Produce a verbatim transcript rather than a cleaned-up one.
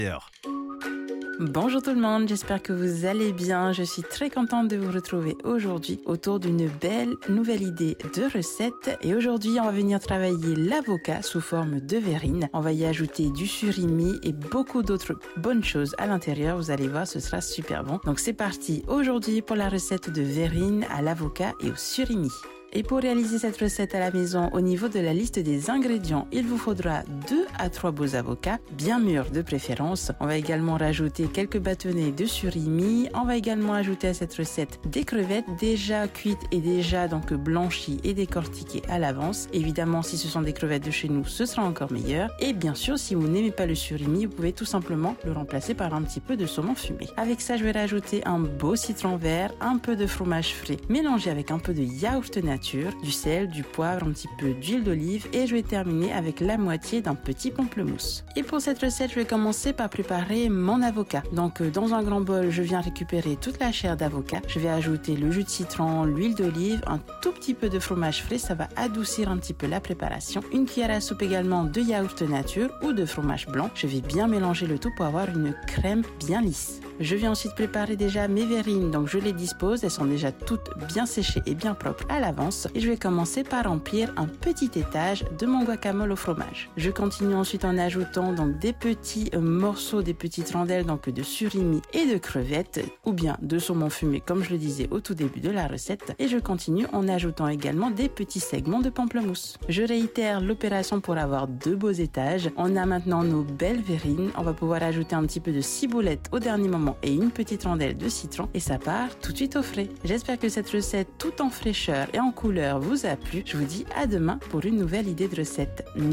Bonjour tout le monde, j'espère que vous allez bien. Je suis très contente de vous retrouver aujourd'hui autour d'une belle nouvelle idée de recette. Et aujourd'hui, on va venir travailler l'avocat sous forme de verrine. On va y ajouter du surimi et beaucoup d'autres bonnes choses à l'intérieur. Vous allez voir, ce sera super bon. Donc c'est parti aujourd'hui pour la recette de verrine à l'avocat et au surimi. Et pour réaliser cette recette à la maison, au niveau de la liste des ingrédients, il vous faudra deux à trois beaux avocats, bien mûrs de préférence. On va également rajouter quelques bâtonnets de surimi. On va également ajouter à cette recette des crevettes déjà cuites et déjà donc blanchies et décortiquées à l'avance. Évidemment, si ce sont des crevettes de chez nous, ce sera encore meilleur. Et bien sûr, si vous n'aimez pas le surimi, vous pouvez tout simplement le remplacer par un petit peu de saumon fumé. Avec ça, je vais rajouter un beau citron vert, un peu de fromage frais mélangé avec un peu de yaourt nature, du sel, du poivre, un petit peu d'huile d'olive et je vais terminer avec la moitié d'un petit pamplemousse. Et pour cette recette, je vais commencer par préparer mon avocat. Donc dans un grand bol, je viens récupérer toute la chair d'avocat. Je vais ajouter le jus de citron, l'huile d'olive, un tout petit peu de fromage frais, ça va adoucir un petit peu la préparation. Une cuillère à soupe également de yaourt nature ou de fromage blanc. Je vais bien mélanger le tout pour avoir une crème bien lisse. Je vais ensuite préparer déjà mes verrines, donc je les dispose, elles sont déjà toutes bien séchées et bien propres à l'avance. Et je vais commencer par remplir un petit étage de mon guacamole au fromage. Je continue ensuite en ajoutant donc des petits morceaux, des petites rondelles donc de surimi et de crevettes, ou bien de saumon fumé comme je le disais au tout début de la recette. Et je continue en ajoutant également des petits segments de pamplemousse. Je réitère l'opération pour avoir deux beaux étages. On a maintenant nos belles verrines. On va pouvoir ajouter un petit peu de ciboulette au dernier moment et une petite rondelle de citron et ça part tout de suite au frais. J'espère que cette recette tout en fraîcheur et en couleur vous a plu. Je vous dis à demain pour une nouvelle idée de recette.